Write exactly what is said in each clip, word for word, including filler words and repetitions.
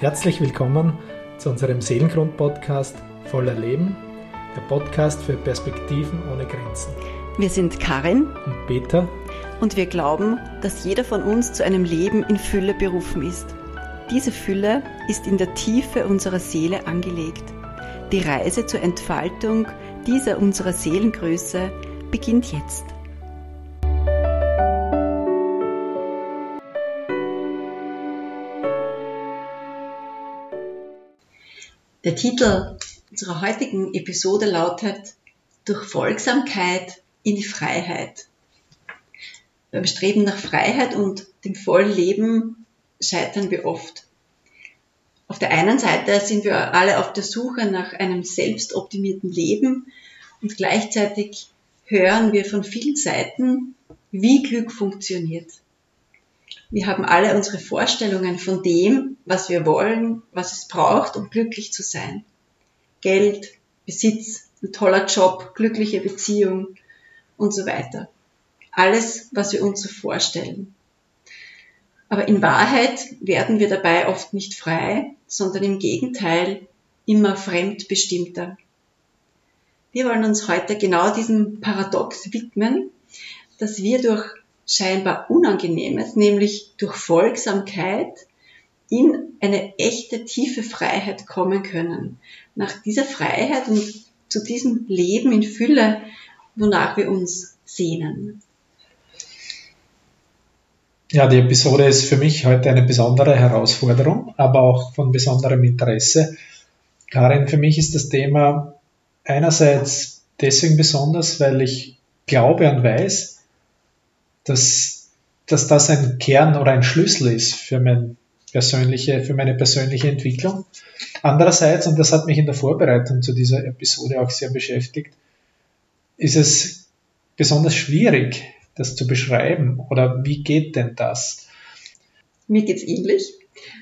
Herzlich willkommen zu unserem Seelengrund-Podcast Voller Leben, der Podcast für Perspektiven ohne Grenzen. Wir sind Karin und Peter und wir glauben, dass jeder von uns zu einem Leben in Fülle berufen ist. Diese Fülle ist in der Tiefe unserer Seele angelegt. Die Reise zur Entfaltung dieser unserer Seelengröße beginnt jetzt. Der Titel unserer heutigen Episode lautet Durch Folgsamkeit in die Freiheit. Beim Streben nach Freiheit und dem vollen Leben scheitern wir oft. Auf der einen Seite sind wir alle auf der Suche nach einem selbstoptimierten Leben und gleichzeitig hören wir von vielen Seiten, wie Glück funktioniert. Wir haben alle unsere Vorstellungen von dem, was wir wollen, was es braucht, um glücklich zu sein. Geld, Besitz, ein toller Job, glückliche Beziehung und so weiter. Alles, was wir uns so vorstellen. Aber in Wahrheit werden wir dabei oft nicht frei, sondern im Gegenteil immer fremdbestimmter. Wir wollen uns heute genau diesem Paradox widmen, dass wir durch scheinbar Unangenehmes, nämlich durch Folgsamkeit, in eine echte tiefe Freiheit kommen können. Nach dieser Freiheit und zu diesem Leben in Fülle, wonach wir uns sehnen. Ja, die Episode ist für mich heute eine besondere Herausforderung, aber auch von besonderem Interesse. Karin, für mich ist das Thema einerseits deswegen besonders, weil ich glaube und weiß, dass, dass das ein Kern oder ein Schlüssel ist für, mein persönliche, für meine persönliche Entwicklung. Andererseits, und das hat mich in der Vorbereitung zu dieser Episode auch sehr beschäftigt, ist es besonders schwierig, das zu beschreiben. Oder wie geht denn das? Mir geht's ähnlich.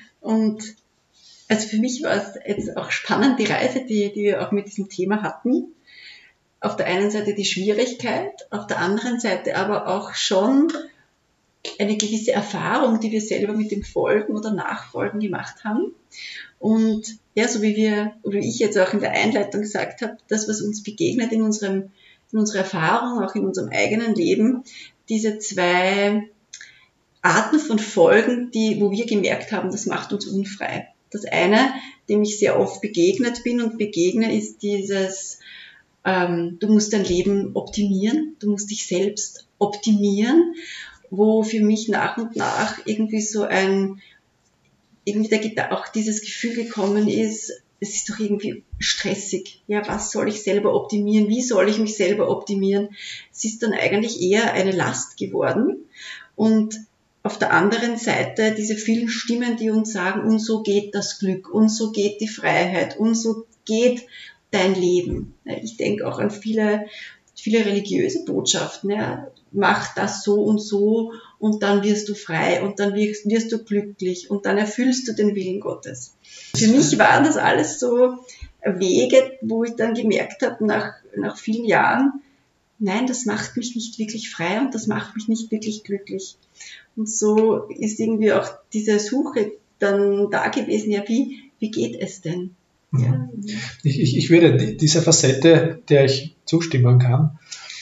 Und also für mich war es jetzt auch spannend, die Reise, die, die wir auch mit diesem Thema hatten. Auf der einen Seite die Schwierigkeit, auf der anderen Seite aber auch schon eine gewisse Erfahrung, die wir selber mit dem Folgen oder Nachfolgen gemacht haben. Und ja, so wie wir, oder wie ich jetzt auch in der Einleitung gesagt habe, das, was uns begegnet in unserem, in unserer Erfahrung, auch in unserem eigenen Leben, diese zwei Arten von Folgen, die, wo wir gemerkt haben, das macht uns unfrei. Das eine, dem ich sehr oft begegnet bin und begegne, ist dieses Ähm, du musst dein Leben optimieren, du musst dich selbst optimieren, wo für mich nach und nach irgendwie so ein, irgendwie der, auch dieses Gefühl gekommen ist, es ist doch irgendwie stressig. Ja, was soll ich selber optimieren? Wie soll ich mich selber optimieren? Es ist dann eigentlich eher eine Last geworden. Und auf der anderen Seite diese vielen Stimmen, die uns sagen, und so geht das Glück, und so geht die Freiheit, und so geht dein Leben. Ich denke auch an viele, viele religiöse Botschaften. Ja. Mach das so und so und dann wirst du frei und dann wirst, wirst du glücklich und dann erfüllst du den Willen Gottes. Für mich waren das alles so Wege, wo ich dann gemerkt habe, nach, nach vielen Jahren, nein, das macht mich nicht wirklich frei und das macht mich nicht wirklich glücklich. Und so ist irgendwie auch diese Suche dann da gewesen, ja, wie, wie geht es denn? Ja. Ich, ich, ich würde dieser Facette, der ich zustimmen kann,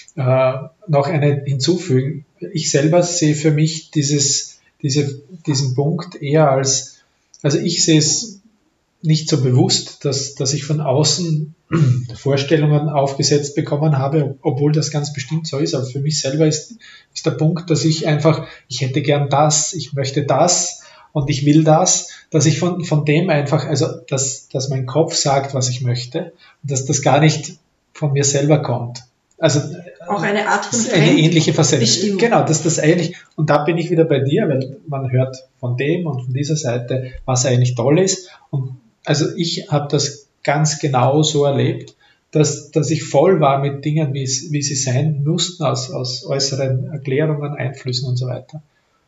äh, noch eine hinzufügen. Ich selber sehe für mich dieses, diese, diesen Punkt eher als, also ich sehe es nicht so bewusst, dass, dass ich von außen Vorstellungen aufgesetzt bekommen habe, obwohl das ganz bestimmt so ist. Aber für mich selber ist, ist der Punkt, dass ich einfach, ich hätte gern das, ich möchte das und ich will das, dass ich von, von dem einfach, also dass, dass mein Kopf sagt, was ich möchte, und dass das gar nicht von mir selber kommt. Also auch eine Art von eine ähnliche Facette. Genau, dass das eigentlich, und da bin ich wieder bei dir, weil man hört von dem und von dieser Seite, was eigentlich toll ist. Und also ich habe das ganz genau so erlebt, dass, dass ich voll war mit Dingen, wie, wie sie sein mussten, aus, aus äußeren Erklärungen, Einflüssen und so weiter.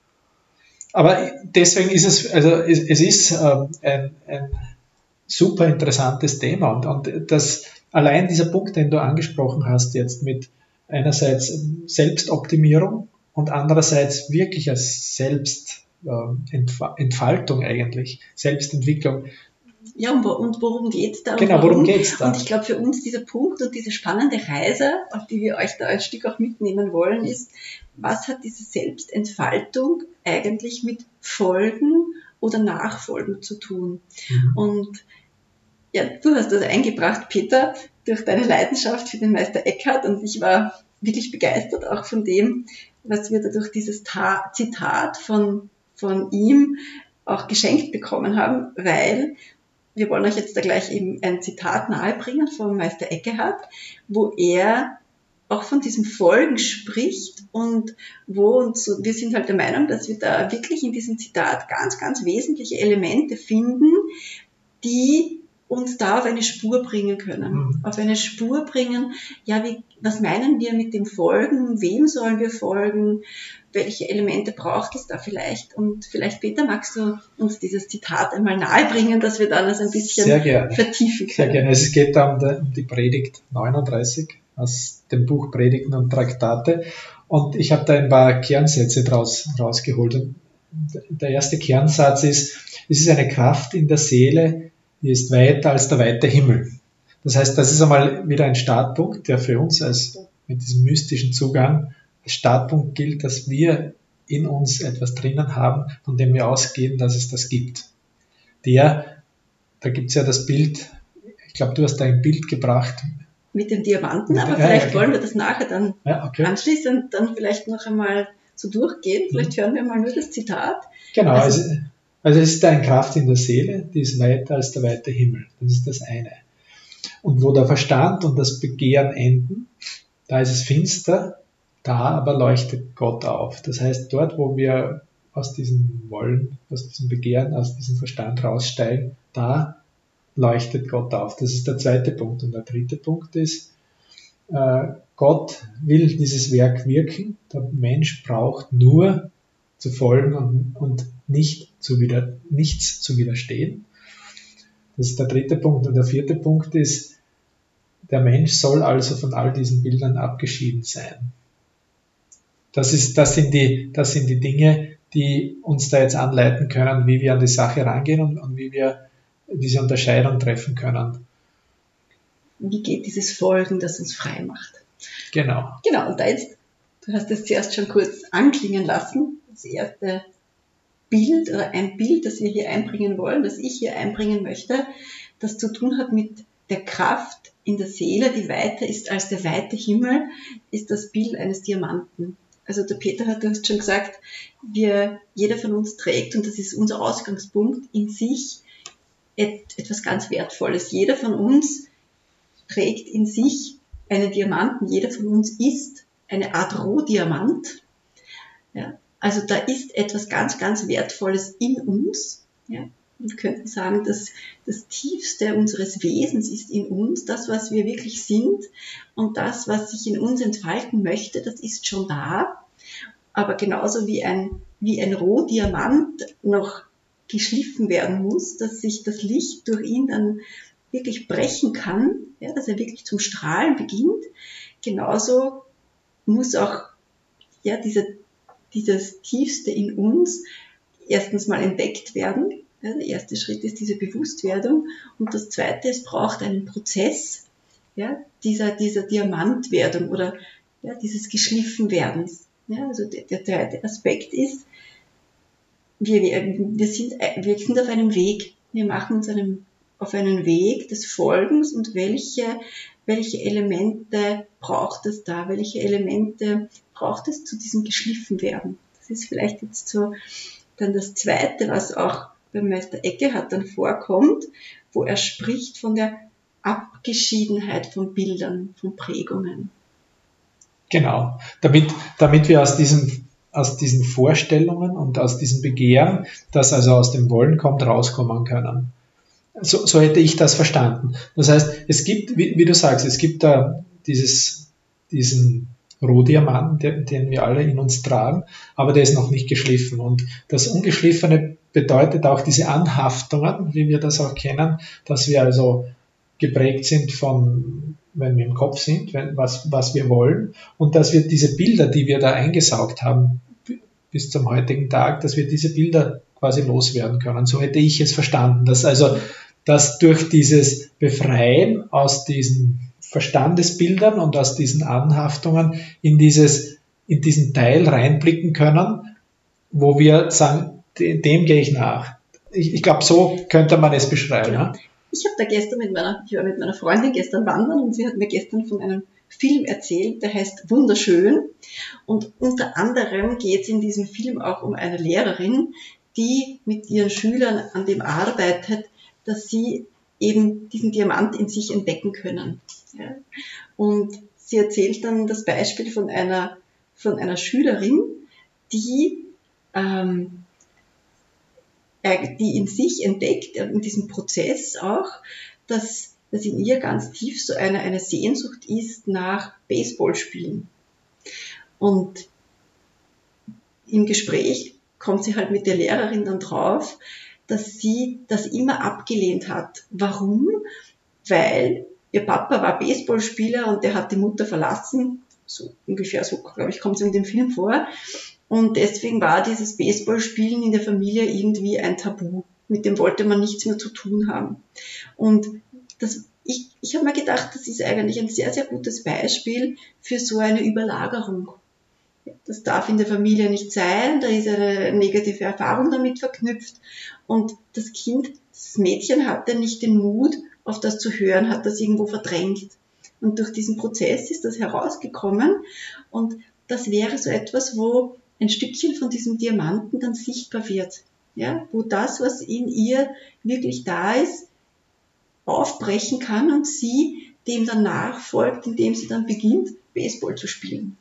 Aber deswegen ist es, also es, es ist ähm, ein, ein super interessantes Thema und, und das, allein dieser Punkt, den du angesprochen hast jetzt mit einerseits Selbstoptimierung und andererseits wirklicher Selbst, äh, Entf- Entfaltung eigentlich, Selbstentwicklung. Ja, und, wo, und worum geht's da? Genau, worum geht's da? Und ich glaube, für uns dieser Punkt und diese spannende Reise, auf die wir euch da ein Stück auch mitnehmen wollen, ist, was hat diese Selbstentfaltung eigentlich mit Folgen oder Nachfolgen zu tun? Mhm. Und ja, du hast das eingebracht, Peter, durch deine Leidenschaft für den Meister Eckhart, und ich war wirklich begeistert auch von dem, was wir da durch dieses Ta- Zitat von, von ihm auch geschenkt bekommen haben, weil wir wollen euch jetzt da gleich eben ein Zitat nahebringen vom Meister Eckhart, wo er auch von diesen Folgen spricht und wo uns so, wir sind halt der Meinung, dass wir da wirklich in diesem Zitat ganz, ganz wesentliche Elemente finden, die uns da auf eine Spur bringen können. Mhm. Auf eine Spur bringen, ja, wie, was meinen wir mit dem Folgen? Wem sollen wir folgen? Welche Elemente braucht es da vielleicht? Und vielleicht, Peter, magst du uns dieses Zitat einmal nahebringen, dass wir dann das ein bisschen vertiefen können? Sehr gerne. Also es geht da um die, um die Predigt neununddreißig aus dem Buch Predigten und Traktate. Und ich habe da ein paar Kernsätze draus rausgeholt. Und der erste Kernsatz ist, es ist eine Kraft in der Seele, die ist weiter als der weite Himmel. Das heißt, das ist einmal wieder ein Startpunkt, der für uns als mit diesem mystischen Zugang als Startpunkt gilt, dass wir in uns etwas drinnen haben, von dem wir ausgehen, dass es das gibt. Der, da gibt es ja das Bild, ich glaube, du hast da ein Bild gebracht. Mit dem Diamanten, aber ja, vielleicht ja, wollen wir das nachher dann ja, okay. anschließend dann vielleicht noch einmal so durchgehen. Vielleicht mhm. hören wir mal nur das Zitat. Genau, also, also Also es ist eine Kraft in der Seele, die ist weiter als der weite Himmel. Das ist das eine. Und wo der Verstand und das Begehren enden, da ist es finster, da aber leuchtet Gott auf. Das heißt, dort, wo wir aus diesem Wollen, aus diesem Begehren, aus diesem Verstand raussteigen, da leuchtet Gott auf. Das ist der zweite Punkt. Und der dritte Punkt ist, äh, Gott will dieses Werk wirken. Der Mensch braucht nur zu folgen und, und nicht zu wider, nichts zu widerstehen. Das ist der dritte Punkt. Und der vierte Punkt ist, der Mensch soll also von all diesen Bildern abgeschieden sein. Das ist, das sind die, das sind die Dinge, die uns da jetzt anleiten können, wie wir an die Sache rangehen und, und wie wir diese Unterscheidung treffen können. Wie geht dieses Folgen, das uns frei macht? Genau. Genau. Und da jetzt, du hast es zuerst schon kurz anklingen lassen, das erste Bild oder ein Bild, das wir hier einbringen wollen, das ich hier einbringen möchte, das zu tun hat mit der Kraft in der Seele, die weiter ist als der weite Himmel, ist das Bild eines Diamanten. Also der Peter hat, du hast schon gesagt, wir, jeder von uns trägt, und das ist unser Ausgangspunkt, in sich et, etwas ganz Wertvolles. Jeder von uns trägt in sich einen Diamanten. Jeder von uns ist eine Art Rohdiamant. Ja. Also da ist etwas ganz, ganz Wertvolles in uns. Ja. Wir könnten sagen, dass das Tiefste unseres Wesens ist in uns, das, was wir wirklich sind, und das, was sich in uns entfalten möchte, das ist schon da. Aber genauso wie ein, wie ein Rohdiamant noch geschliffen werden muss, dass sich das Licht durch ihn dann wirklich brechen kann, ja, dass er wirklich zum Strahlen beginnt, genauso muss auch ja, diese, dieses Tiefste in uns erstens mal entdeckt werden. Ja, der erste Schritt ist diese Bewusstwerdung, und das zweite, es braucht einen Prozess, ja, dieser, dieser Diamantwerdung oder ja, dieses Geschliffenwerdens. Ja, also der, der zweite Aspekt ist, wir, wir, wir, sind, wir sind auf einem Weg, wir machen uns einem, auf einen Weg des Folgens, und welche, welche Elemente braucht es da, welche Elemente braucht es zu diesem Geschliffenwerden. Das ist vielleicht jetzt so dann das Zweite, was auch beim Meister Eckhart dann vorkommt, wo er spricht von der Abgeschiedenheit von Bildern, von Prägungen. Genau, damit, damit wir aus diesen, aus diesen Vorstellungen und aus diesem Begehren, das also aus dem Wollen kommt, rauskommen können. So, so hätte ich das verstanden. Das heißt, es gibt, wie, wie du sagst, es gibt da dieses, diesen Rohdiamanten, den, den wir alle in uns tragen, aber der ist noch nicht geschliffen. Und das Ungeschliffene bedeutet auch diese Anhaftungen, wie wir das auch kennen, dass wir also geprägt sind von, wenn wir im Kopf sind, wenn, was, was wir wollen, und dass wir diese Bilder, die wir da eingesaugt haben, bis zum heutigen Tag, dass wir diese Bilder quasi loswerden können. So hätte ich es verstanden, dass also dass durch dieses Befreien aus diesen Verstandesbildern und aus diesen Anhaftungen in dieses in diesen Teil reinblicken können, wo wir sagen, dem, dem gehe ich nach. Ich, ich glaube, so könnte man es beschreiben. Genau. Ich habe da gestern mit meiner, ich war mit meiner Freundin gestern wandern und sie hat mir gestern von einem Film erzählt, der heißt Wunderschön. Und unter anderem geht es in diesem Film auch um eine Lehrerin, die mit ihren Schülern an dem arbeitet, dass sie eben diesen Diamant in sich entdecken können. Ja. Und sie erzählt dann das Beispiel von einer, von einer Schülerin, die, ähm, die in sich entdeckt, in diesem Prozess auch, dass, dass in ihr ganz tief so eine, eine Sehnsucht ist nach Baseballspielen. Und im Gespräch kommt sie halt mit der Lehrerin dann drauf, dass sie das immer abgelehnt hat. Warum? Weil ihr Papa war Baseballspieler und der hat die Mutter verlassen. So ungefähr so, glaube ich, kommt es in dem Film vor. Und deswegen war dieses Baseballspielen in der Familie irgendwie ein Tabu. Mit dem wollte man nichts mehr zu tun haben. Und das, ich, ich habe mir gedacht, das ist eigentlich ein sehr, sehr gutes Beispiel für so eine Überlagerung. Das darf in der Familie nicht sein, da ist eine negative Erfahrung damit verknüpft. Und das Kind, das Mädchen hatte nicht den Mut, auf das zu hören, hat das irgendwo verdrängt. Und durch diesen Prozess ist das herausgekommen. Und das wäre so etwas, wo ein Stückchen von diesem Diamanten dann sichtbar wird. Ja, wo das, was in ihr wirklich da ist, aufbrechen kann und sie dem dann nachfolgt, indem sie dann beginnt, Baseball zu spielen.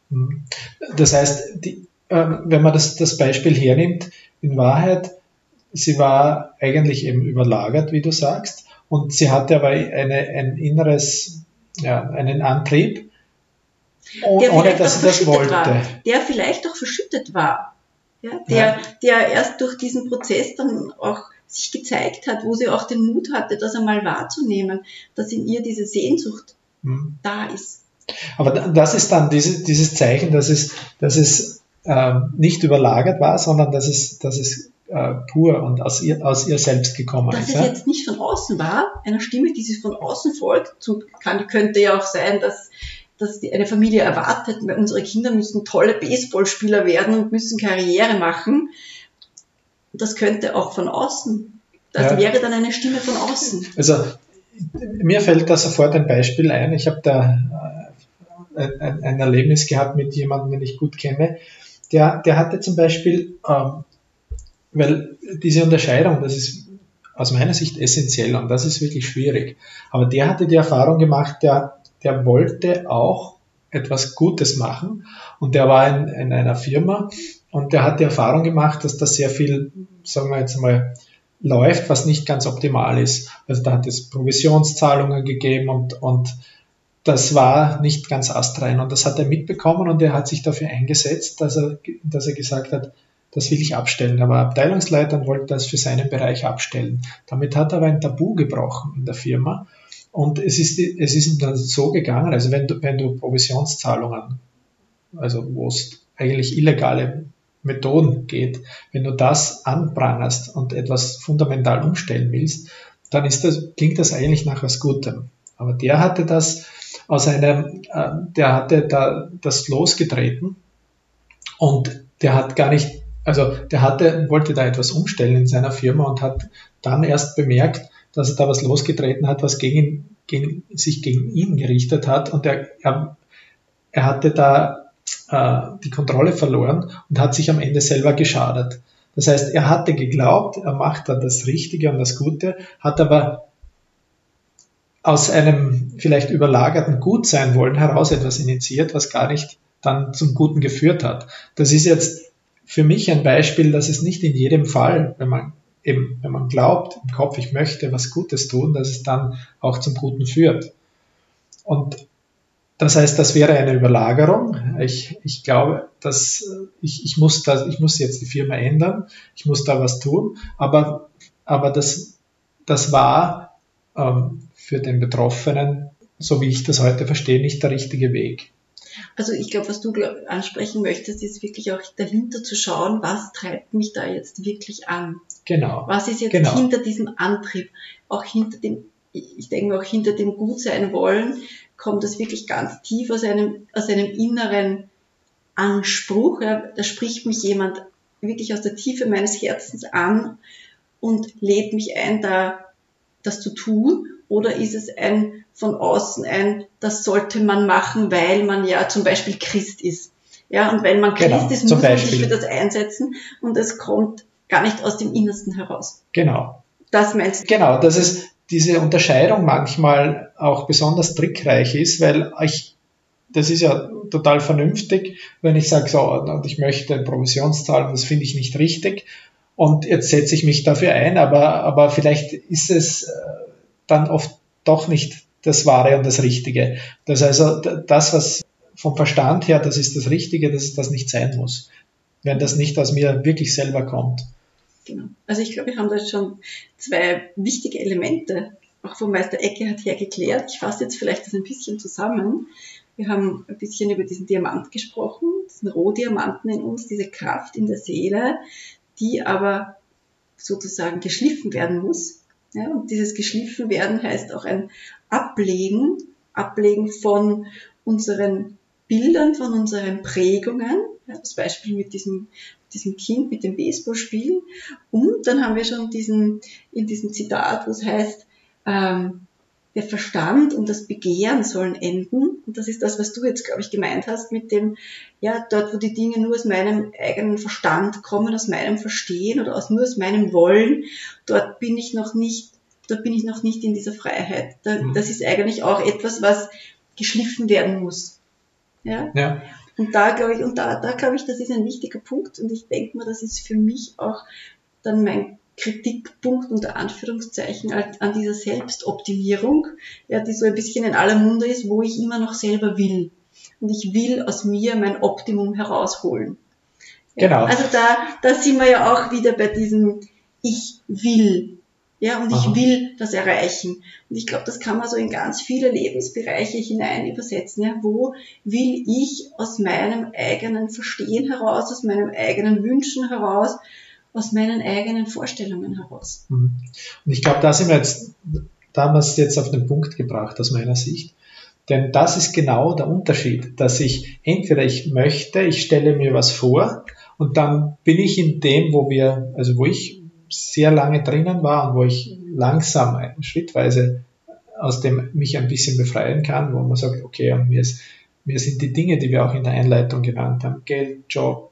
Das heißt, die, äh, wenn man das, das Beispiel hernimmt, in Wahrheit, sie war eigentlich eben überlagert, wie du sagst, und sie hatte aber eine, ein inneres, ja, einen Antrieb, der ohne dass sie das wollte. War, der vielleicht auch verschüttet war, ja, der, ja. der erst durch diesen Prozess dann auch sich gezeigt hat, wo sie auch den Mut hatte, das einmal wahrzunehmen, dass in ihr diese Sehnsucht hm. da ist. Aber das ist dann dieses, dieses Zeichen, dass es, dass es äh, nicht überlagert war, sondern dass es, dass es äh, pur und aus ihr, aus ihr selbst gekommen dass ist. Dass es ja? jetzt nicht von außen war, einer Stimme, die sie von außen folgt. Zum, kann, könnte ja auch sein, dass, dass die, eine Familie erwartet, unsere Kinder müssen tolle Baseballspieler werden und müssen Karriere machen. Das könnte auch von außen. Das ja. wäre dann eine Stimme von außen. Also mir fällt da sofort ein Beispiel ein. Ich habe da Ein, ein Erlebnis gehabt mit jemandem, den ich gut kenne, der, der hatte zum Beispiel, ähm, weil diese Unterscheidung, das ist aus meiner Sicht essentiell und das ist wirklich schwierig, aber der hatte die Erfahrung gemacht, der, der wollte auch etwas Gutes machen und der war in, in einer Firma und der hat die Erfahrung gemacht, dass da sehr viel, sagen wir jetzt mal, läuft, was nicht ganz optimal ist. Also da hat es Provisionszahlungen gegeben und, und das war nicht ganz astrein und das hat er mitbekommen und er hat sich dafür eingesetzt, dass er, dass er gesagt hat, das will ich abstellen. Er war Abteilungsleiter und wollte das für seinen Bereich abstellen. Damit hat er aber ein Tabu gebrochen in der Firma und es ist, es ist ihm dann so gegangen, also wenn du, wenn du Provisionszahlungen, also wo es eigentlich illegale Methoden geht, wenn du das anprangerst und etwas fundamental umstellen willst, dann ist das, klingt das eigentlich nach was Gutem. Aber der hatte das aus einem, äh, der hatte da das losgetreten und der hat gar nicht, also der hatte, wollte da etwas umstellen in seiner Firma und hat dann erst bemerkt, dass er da was losgetreten hat, was gegen, gegen sich gegen ihn gerichtet hat und er, er, er hatte da äh, die Kontrolle verloren und hat sich am Ende selber geschadet. Das heißt, er hatte geglaubt, er macht da das Richtige und das Gute, hat aber aus einem vielleicht überlagerten Gutsein wollen heraus etwas initiiert, was gar nicht dann zum Guten geführt hat. Das ist jetzt für mich ein Beispiel, dass es nicht in jedem Fall, wenn man eben, wenn man glaubt im Kopf, ich möchte was Gutes tun, dass es dann auch zum Guten führt. Und das heißt, das wäre eine Überlagerung. Ich, ich glaube, dass ich, ich muss das, ich muss jetzt die Firma ändern, ich muss da was tun, aber, aber das, das war ähm, für den Betroffenen, so wie ich das heute verstehe, nicht der richtige Weg. Also ich glaube, was du glaub, ansprechen möchtest, ist wirklich auch dahinter zu schauen, was treibt mich da jetzt wirklich an. Genau. Was ist jetzt genau. hinter diesem Antrieb, auch hinter dem, ich denke auch hinter dem Gutsein wollen, kommt das wirklich ganz tief aus einem, aus einem inneren Anspruch. Ja, da spricht mich jemand wirklich aus der Tiefe meines Herzens an und lädt mich ein, da das zu tun. Oder ist es ein von außen ein, das sollte man machen, weil man ja zum Beispiel Christ ist. Ja, und weil man Christ genau, ist, muss man sich für das einsetzen und es kommt gar nicht aus dem Innersten heraus. Genau. Das meinst du? Genau, dass es diese Unterscheidung manchmal auch besonders trickreich ist, weil ich, das ist ja total vernünftig, wenn ich sage, so, ich möchte Provisionszahlen, das finde ich nicht richtig und jetzt setze ich mich dafür ein, aber, aber vielleicht ist es dann oft doch nicht das Wahre und das Richtige. Das also das, was vom Verstand her, das ist das Richtige, dass das nicht sein muss, wenn das nicht aus mir wirklich selber kommt. Genau. Also ich glaube, wir haben da schon zwei wichtige Elemente auch von Meister Eckhart her geklärt. Ich fasse jetzt vielleicht das ein bisschen zusammen. Wir haben ein bisschen über diesen Diamant gesprochen, diesen Rohdiamanten in uns, diese Kraft in der Seele, die aber sozusagen geschliffen werden muss. Ja, und dieses geschliffen werden heißt auch ein Ablegen, Ablegen von unseren Bildern, von unseren Prägungen, ja, das Beispiel mit diesem, diesem Kind, mit dem Baseballspielen. Und dann haben wir schon diesen, in diesem Zitat, wo es heißt, ähm, der Verstand und das Begehren sollen enden. Und das ist das, was du jetzt, glaube ich, gemeint hast mit dem, ja, dort, wo die Dinge nur aus meinem eigenen Verstand kommen, aus meinem Verstehen oder aus, nur aus meinem Wollen, dort bin ich noch nicht, dort bin ich noch nicht in dieser Freiheit. Da, das ist eigentlich auch etwas, was geschliffen werden muss. Ja? Ja. Und da, glaube ich, und da, da glaube ich, das ist ein wichtiger Punkt. Und ich denke mal, das ist für mich auch dann mein Kritikpunkt unter Anführungszeichen an dieser Selbstoptimierung, ja, die so ein bisschen in aller Munde ist, wo ich immer noch selber will. Und ich will aus mir mein Optimum herausholen. Ja, genau. Also da, da sind wir ja auch wieder bei diesem Ich will. Ja, und ich Aha. will das erreichen. Und ich glaube, das kann man so in ganz viele Lebensbereiche hinein übersetzen. Ja, wo will ich aus meinem eigenen Verstehen heraus, aus meinen eigenen Wünschen heraus, aus meinen eigenen Vorstellungen heraus. Und ich glaube, da sind wir jetzt, da haben wir es jetzt auf den Punkt gebracht, aus meiner Sicht. Denn das ist genau der Unterschied, dass ich entweder ich möchte, ich stelle mir was vor und dann bin ich in dem, wo wir, also wo ich sehr lange drinnen war und wo ich langsam, schrittweise aus dem mich ein bisschen befreien kann, wo man sagt, okay, und mir, ist, mir sind die Dinge, die wir auch in der Einleitung genannt haben, Geld, Job,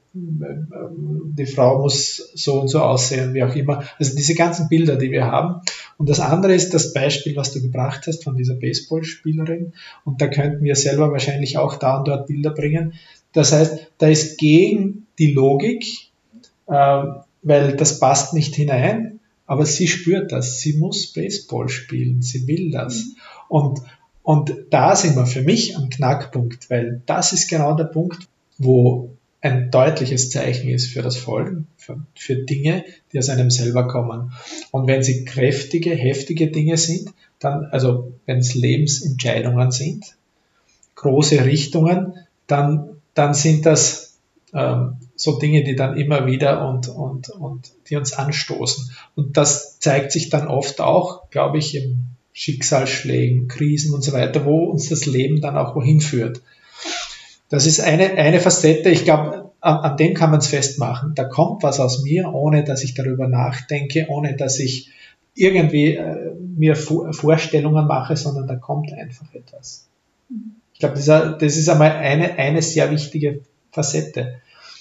die Frau muss so und so aussehen, wie auch immer. Also diese ganzen Bilder, die wir haben. Und das andere ist das Beispiel, was du gebracht hast von dieser Baseballspielerin. Und da könnten wir selber wahrscheinlich auch da und dort Bilder bringen. Das heißt, da ist gegen die Logik, äh, weil das passt nicht hinein, aber sie spürt das. Sie muss Baseball spielen. Sie will das. Mhm. Und, und da sind wir für mich am Knackpunkt, weil das ist genau der Punkt, wo ein deutliches Zeichen ist für das Folgen, für, für Dinge, die aus einem selber kommen. Und wenn sie kräftige, heftige Dinge sind, dann, also wenn es Lebensentscheidungen sind, große Richtungen, dann, dann sind das ähm, so Dinge, die dann immer wieder und, und, und die uns anstoßen. Und das zeigt sich dann oft auch, glaube ich, in Schicksalsschlägen, Krisen und so weiter, wo uns das Leben dann auch wohin führt. Das ist eine, eine Facette, ich glaube, an, an dem kann man es festmachen. Da kommt was aus mir, ohne dass ich darüber nachdenke, ohne dass ich irgendwie äh, mir Vor- Vorstellungen mache, sondern da kommt einfach etwas. Ich glaube, das, das ist einmal eine, eine sehr wichtige Facette.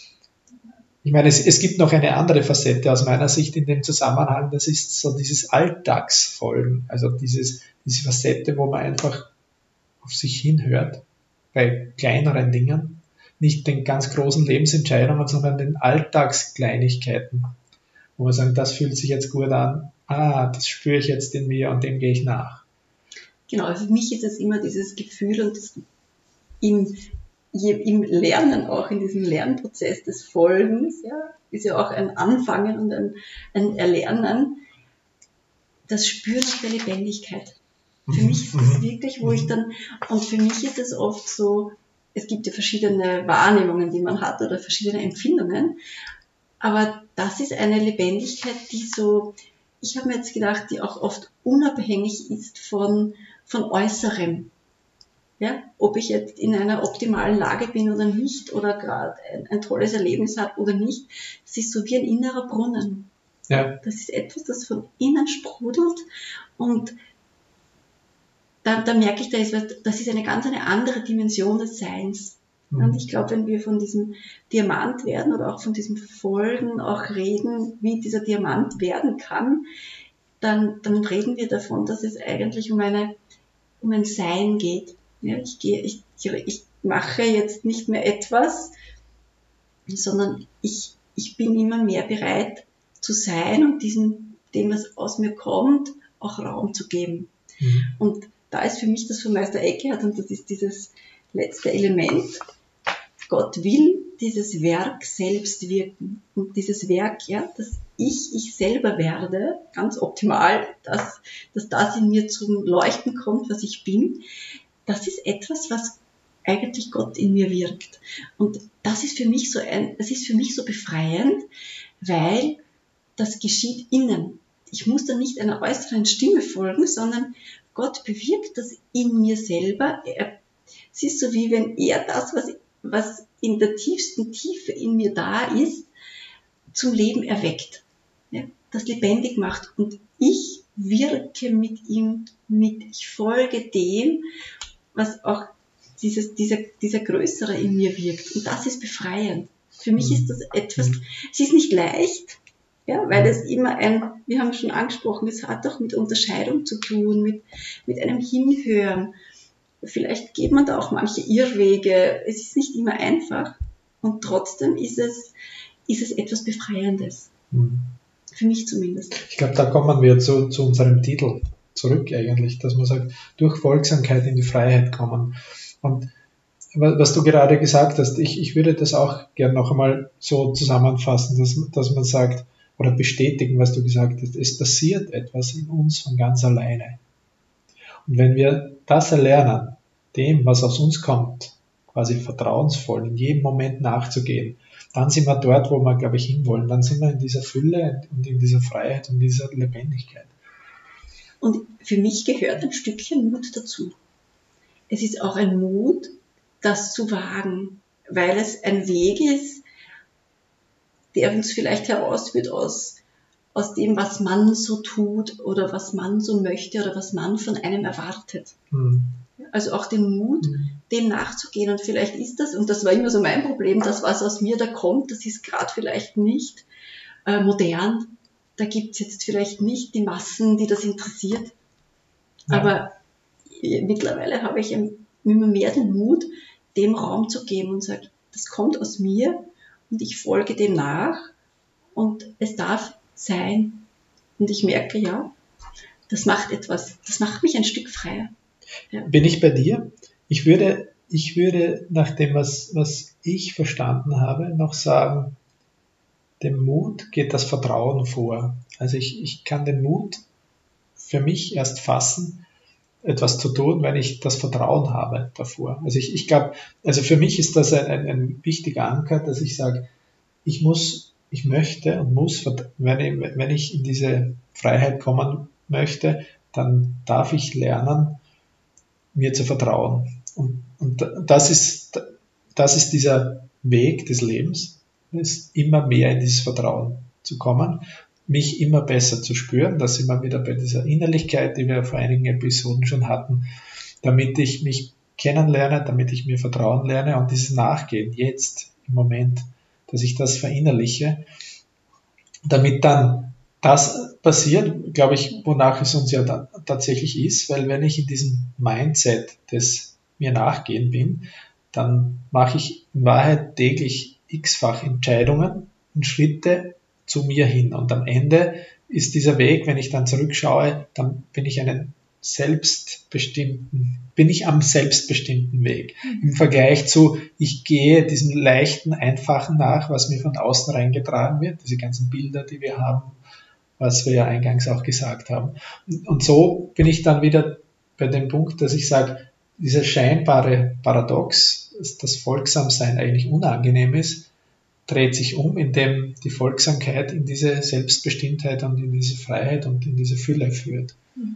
Ich meine, es, es gibt noch eine andere Facette aus meiner Sicht in dem Zusammenhang, das ist so dieses Alltagsfolgen, also dieses, diese Facette, wo man einfach auf sich hinhört. Bei kleineren Dingen, nicht den ganz großen Lebensentscheidungen, sondern den Alltagskleinigkeiten, wo man sagt, das fühlt sich jetzt gut an, ah, das spüre ich jetzt in mir und dem gehe ich nach. Genau, für mich ist es immer dieses Gefühl und das im, im Lernen auch, in diesem Lernprozess des Folgens, ja, ist ja auch ein Anfangen und ein, ein Erlernen, das Spüren der Lebendigkeit. Für mich ist das wirklich, wo ich dann, und für mich ist es oft so, es gibt ja verschiedene Wahrnehmungen, die man hat oder verschiedene Empfindungen. Aber das ist eine Lebendigkeit, die so, ich habe mir jetzt gedacht, die auch oft unabhängig ist von, von Äußerem. Ja, ob ich jetzt in einer optimalen Lage bin oder nicht oder gerade ein, ein tolles Erlebnis habe oder nicht, das ist so wie ein innerer Brunnen. Ja. Das ist etwas, das von innen sprudelt und da, da merke ich, da ist, das ist eine ganz eine andere Dimension des Seins. Mhm. Und ich glaube, wenn wir von diesem Diamant werden oder auch von diesem Folgen auch reden, wie dieser Diamant werden kann, dann, dann reden wir davon, dass es eigentlich um eine, um ein Sein geht. Ja, ich gehe, ich, ich mache jetzt nicht mehr etwas, sondern ich, ich bin immer mehr bereit zu sein und diesem, dem, was aus mir kommt, auch Raum zu geben. Mhm. Und da ist für mich das von Meister Eckhart, und das ist dieses letzte Element, Gott will dieses Werk selbst wirken. Und dieses Werk, ja, dass ich, ich selber werde, ganz optimal, dass, dass das in mir zum Leuchten kommt, was ich bin, das ist etwas, was eigentlich Gott in mir wirkt. Und das ist für mich so ein, das ist für mich so befreiend, weil das geschieht innen. Ich muss dann nicht einer äußeren Stimme folgen, sondern Gott bewirkt das in mir selber. Er, es ist so wie wenn er das, was, was in der tiefsten Tiefe in mir da ist, zum Leben erweckt. Ja, das lebendig macht. Und ich wirke mit ihm mit. Ich folge dem, was auch dieses, dieser, dieser Größere in mir wirkt. Und das ist befreiend. Für mich ist das etwas, es ist nicht leicht, ja, weil es immer ein, wir haben schon angesprochen, es hat auch mit Unterscheidung zu tun, mit, mit einem Hinhören. Vielleicht geht man da auch manche Irrwege. Es ist nicht immer einfach. Und trotzdem ist es, ist es etwas Befreiendes. Mhm. Für mich zumindest. Ich glaube, da kommen wir zu, zu unserem Titel zurück eigentlich, dass man sagt, durch Folgsamkeit in die Freiheit kommen. Und was du gerade gesagt hast, ich, ich würde das auch gerne noch einmal so zusammenfassen, dass, dass man sagt, oder bestätigen, was du gesagt hast, es passiert etwas in uns von ganz alleine. Und wenn wir das erlernen, dem, was aus uns kommt, quasi vertrauensvoll, in jedem Moment nachzugehen, dann sind wir dort, wo wir, glaube ich, hinwollen. Dann sind wir in dieser Fülle und in dieser Freiheit und dieser Lebendigkeit. Und für mich gehört ein Stückchen Mut dazu. Es ist auch ein Mut, das zu wagen, weil es ein Weg ist, der uns vielleicht herausführt aus, aus dem, was man so tut oder was man so möchte oder was man von einem erwartet. Mhm. Also auch den Mut, mhm. dem nachzugehen. Und vielleicht ist das, und das war immer so mein Problem, das, was aus mir da kommt, das ist gerade vielleicht nicht äh, modern. Da gibt es jetzt vielleicht nicht die Massen, die das interessiert. Ja. Aber mittlerweile habe ich immer mehr den Mut, dem Raum zu geben und sage, das kommt aus mir und ich folge dem nach und es darf sein. Und ich merke, ja, das macht etwas, das macht mich ein Stück freier. Ja. Bin ich bei dir? Ich würde, ich würde nach dem, was, was ich verstanden habe, noch sagen, dem Mut geht das Vertrauen vor. Also ich, ich kann den Mut für mich erst fassen, etwas zu tun, wenn ich das Vertrauen habe davor. Also ich, ich glaube, also für mich ist das ein, ein, ein wichtiger Anker, dass ich sage, ich muss, ich möchte und muss, wenn ich, wenn ich in diese Freiheit kommen möchte, dann darf ich lernen, mir zu vertrauen. Und, und das ist, das ist dieser Weg des Lebens, ist immer mehr in dieses Vertrauen zu kommen, mich immer besser zu spüren. Da sind wir wieder bei dieser Innerlichkeit, die wir vor einigen Episoden schon hatten, damit ich mich kennenlerne, damit ich mir vertrauen lerne und dieses Nachgehen jetzt im Moment, dass ich das verinnerliche, damit dann das passiert, glaube ich, wonach es uns ja dann tatsächlich ist, weil wenn ich in diesem Mindset des mir nachgehen bin, dann mache ich in Wahrheit täglich x-fach Entscheidungen und Schritte zu mir hin. Und am Ende ist dieser Weg, wenn ich dann zurückschaue, dann bin ich einen selbstbestimmten, bin ich am selbstbestimmten Weg. Im Vergleich zu, ich gehe diesem leichten, einfachen nach, was mir von außen reingetragen wird, diese ganzen Bilder, die wir haben, was wir ja eingangs auch gesagt haben. Und so bin ich dann wieder bei dem Punkt, dass ich sage, dieser scheinbare Paradox, dass das Folgsamsein eigentlich unangenehm ist, dreht sich um, indem die Folgsamkeit in diese Selbstbestimmtheit und in diese Freiheit und in diese Fülle führt.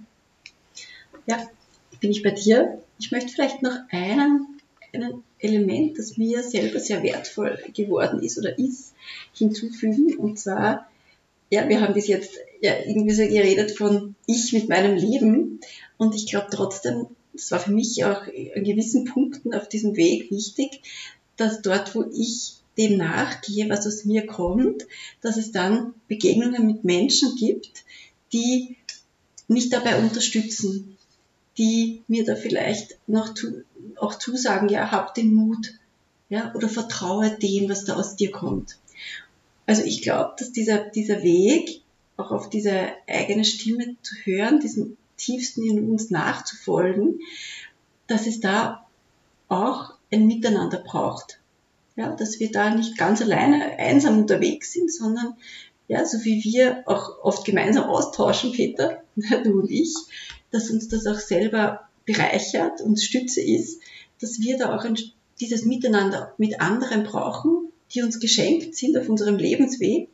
Ja, bin ich bei dir. Ich möchte vielleicht noch einen, einen Element, das mir selber sehr wertvoll geworden ist oder ist, hinzufügen. Und zwar, ja, wir haben bis jetzt ja irgendwie so geredet von ich mit meinem Leben. Und ich glaube trotzdem, das war für mich auch an gewissen Punkten auf diesem Weg wichtig, dass dort, wo ich dem nachgehe, was aus mir kommt, dass es dann Begegnungen mit Menschen gibt, die mich dabei unterstützen, die mir da vielleicht noch zu, auch zusagen, ja, hab den Mut, ja, oder vertraue dem, was da aus dir kommt. Also ich glaube, dass dieser, dieser Weg, auch auf diese eigene Stimme zu hören, diesem tiefsten in uns nachzufolgen, dass es da auch ein Miteinander braucht. Ja, dass wir da nicht ganz alleine einsam unterwegs sind, sondern ja, so wie wir auch oft gemeinsam austauschen, Peter, du und ich, dass uns das auch selber bereichert und Stütze ist, dass wir da auch ein, dieses Miteinander mit anderen brauchen, die uns geschenkt sind auf unserem Lebensweg,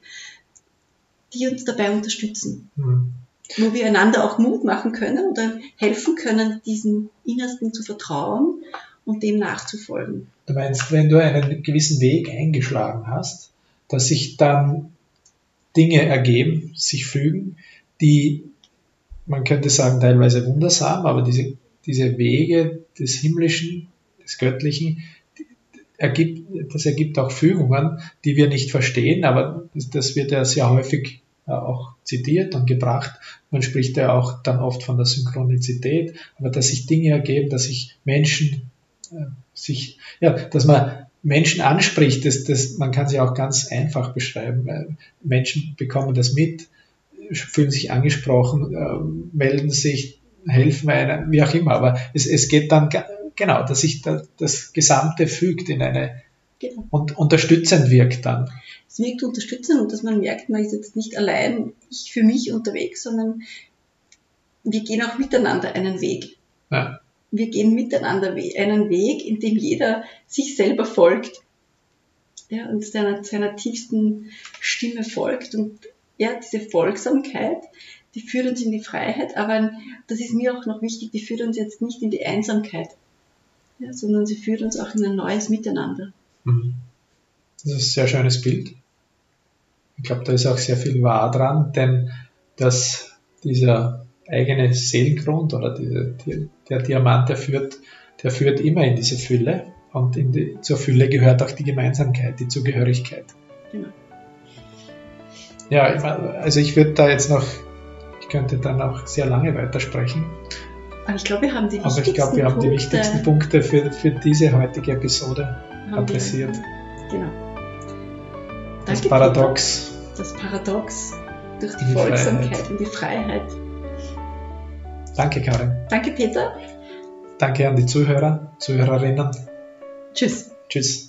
die uns dabei unterstützen. Mhm. Wo wir einander auch Mut machen können oder helfen können, diesen Innersten zu vertrauen und dem nachzufolgen. Du meinst, wenn du einen gewissen Weg eingeschlagen hast, dass sich dann Dinge ergeben, sich fügen, die, man könnte sagen, teilweise wundersam, aber diese, diese Wege des Himmlischen, des Göttlichen, ergibt, das ergibt auch Fügungen, die wir nicht verstehen, aber das, das wird ja sehr häufig auch zitiert und gebracht. Man spricht ja auch dann oft von der Synchronizität, aber dass sich Dinge ergeben, dass sich Menschen äh, sich, ja, dass man Menschen anspricht, das, das, man kann sie auch ganz einfach beschreiben. Menschen bekommen das mit, fühlen sich angesprochen, äh, melden sich, helfen einem, wie auch immer, aber es, es geht dann, genau, dass sich da, das Gesamte fügt in eine, genau, und unterstützend wirkt dann. Es wirkt unterstützend und dass man merkt, man ist jetzt nicht allein, ich für mich unterwegs, sondern wir gehen auch miteinander einen Weg. Ja. Wir gehen miteinander einen Weg, in dem jeder sich selber folgt, ja, und seiner, seiner tiefsten Stimme folgt. Und ja, diese Folgsamkeit, die führt uns in die Freiheit, aber das ist mir auch noch wichtig, die führt uns jetzt nicht in die Einsamkeit, ja, sondern sie führt uns auch in ein neues Miteinander. Das ist ein sehr schönes Bild. Ich glaube, da ist auch sehr viel wahr dran, denn dass dieser eigene Seelengrund oder diese, die, der Diamant, der führt, der führt immer in diese Fülle und in die, zur Fülle gehört auch die Gemeinsamkeit, die Zugehörigkeit. Genau. Ja, also ich würde da jetzt noch, ich könnte dann auch sehr lange weitersprechen. Aber ich glaube, wir haben die Aber wichtigsten ich glaube, wir haben Punkte, die wichtigsten Punkte für, für diese heutige Episode adressiert. Wir, genau. Das Danke, Paradox. Peter. Das Paradox durch die, die Folgsamkeit Freiheit. Und die Freiheit. Danke, Karin. Danke, Peter. Danke an die Zuhörer, Zuhörerinnen. Tschüss. Tschüss.